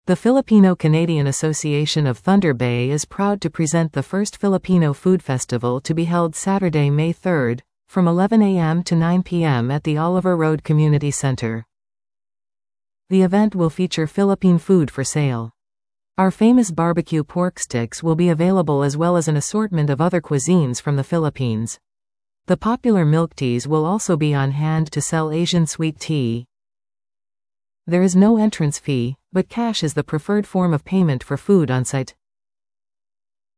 The Filipino-Canadian Association of Thunder Bay is proud to present the first Filipino Food Festival to be held Saturday, May 3rd, from 11 a.m. to 9 p.m. at the Oliver Road Community Center. The event will feature Philippine food for sale. Our famous barbecue pork sticks will be available as well as an assortment of other cuisines from the Philippines. The popular milk teas will also be on hand to sell Asian sweet tea. There is no entrance fee, but cash is the preferred form of payment for food on site.